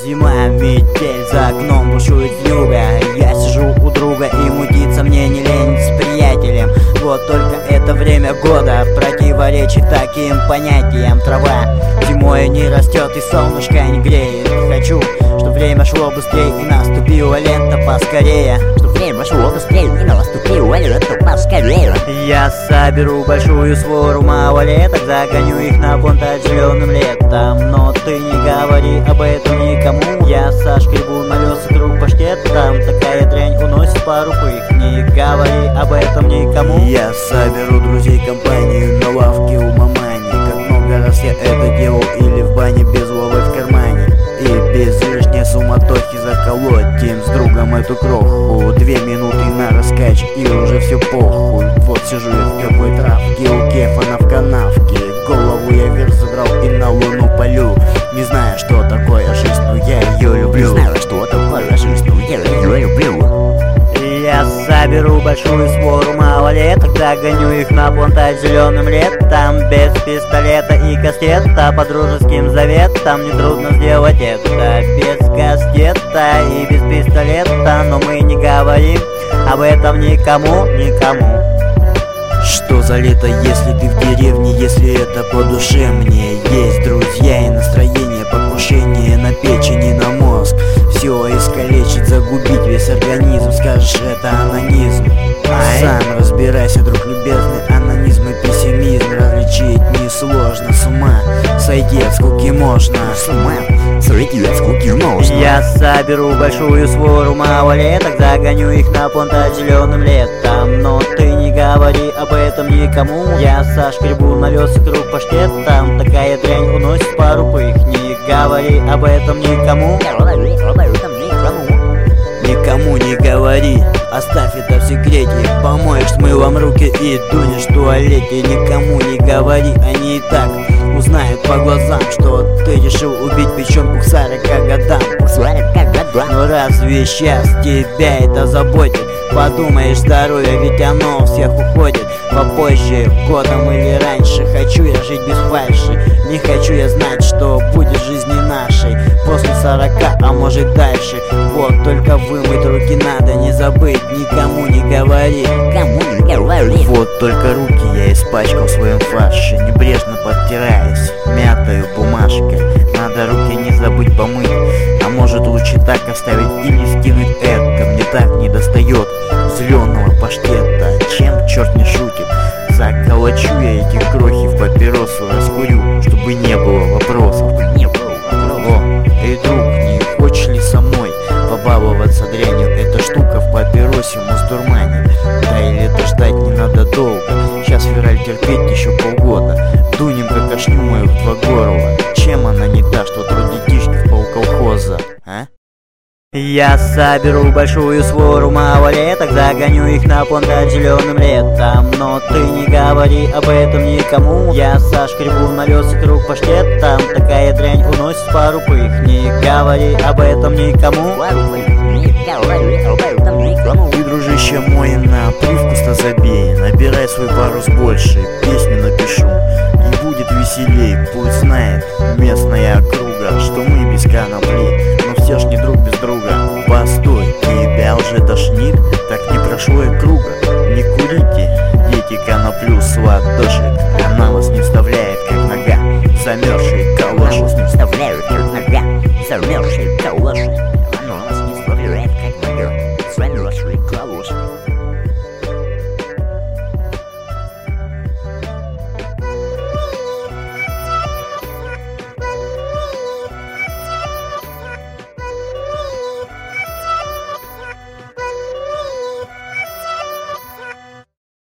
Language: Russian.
Зима, метель, за окном бушует вьюга. Я сижу у друга и мудиться мне не лень с приятелем. Вот только это время года противоречит таким понятиям. Трава зимой не растет и солнышко не греет. Хочу, чтоб время шло быстрее и наступила лента поскорее. Чтоб время шло быстрее и наступила лента поскорее. Я соберу большую свору малолеток, загоню их на понт отжеленным летом. Но ты не говори об этом никому. Я сошкребу налёсы круг паштетом. Такая дрянь уносит пару пых. Не говори об этом никому. Я соберу друзей компанию на лавке у мамани. Как много раз я это делал, или в бане без ловы в кармане. И без лишней суматохи заколоть им с другом эту кроху. 2 минуты на раскач и уже все похуй. Вот сижу я в теплой травке, у Кефана в канавке. Голову я вверх задрал и на луну полю. Не знаю, что такое жизнь, но я ее люблю. Не знаю, что такое жизнь, но я ее люблю. Я соберу большую свору малолеток, загоню их на понт отжеленным летом. Без пистолета и кастета, по дружеским заветам нетрудно сделать это. Без кастета и без пистолета, но мы не говорим об этом никому, никому. Что за лето, если ты в деревне, если это по душе мне? Есть друзья и настроение, покушение на печень и на мозг. Все искалечить, загубить весь организм. Скажешь, это анонизм? Сам разбирайся, друг любезный. Анонизм и пессимизм различить несложно. С ума сойти от скуки можно. С ума сойти от скуки можно. Я соберу большую свору малолеток, загоню их на понт отжеленным летом. Но ты не говори об этом никому. Я сошкребу налёсы круг паштетом. Такая дрянь уносит пару пых. Не говори об этом никому. Никому не говори, оставь это в секрете. Помоешь с мылом руки и дунешь в туалете. Никому не говори, они и так узнают по глазам, что ты решил убить печенку к 40 годам. Но разве сейчас тебя это заботит? Подумаешь, здоровье, ведь оно у всех уходит. Попозже, годом или раньше. Хочу я жить без фальши. Не хочу я знать, что будет в жизни нашей после 40, а может дальше. Вот только вымыть руки надо, не забыть. Никому не говори, кому не говори. Вот только руки я испачкал в своем фарше, небрежно подтираясь мятой бумажкой. Надо руки не забыть помыть. А может лучше так оставить или скинуть это? Мне так не достает зеленого паштета. Чем черт не шутит? Заколочу я эти крохи в папиросу, раскурю, чтобы не было вопросов. О, эй, друг, не хочешь ли со мной побаловаться дрянью? Эта штука в папиросе муздурманит. Да и лето ждать не надо долго. Сейчас февраль терпеть еще полгода. Дунем как кошню мою в 2 горла. Чем она не та, что труд детишки в полколхоза, а? Я соберу большую свору малолеток, загоню их на понт отжеленным летом. Но ты не говори об этом никому. Я сошкребу налёсы круг паштетом. Такая дрянь уносит пару пых. Не говори об этом никому. Ты, дружище мой, на привкус-то забей. Набирай свой парус больше, песню напишу, и будет веселей. Пусть знает местная округа, что мы без конопли, но все ж не друг без друга. Постой, тебя уже тошнит? Так не прошло и круга. Не курите, дети, коноплю с ладошек. Она вас не вставляет, как нога замерзшей калоши. Вставляют, как нога замерзшей.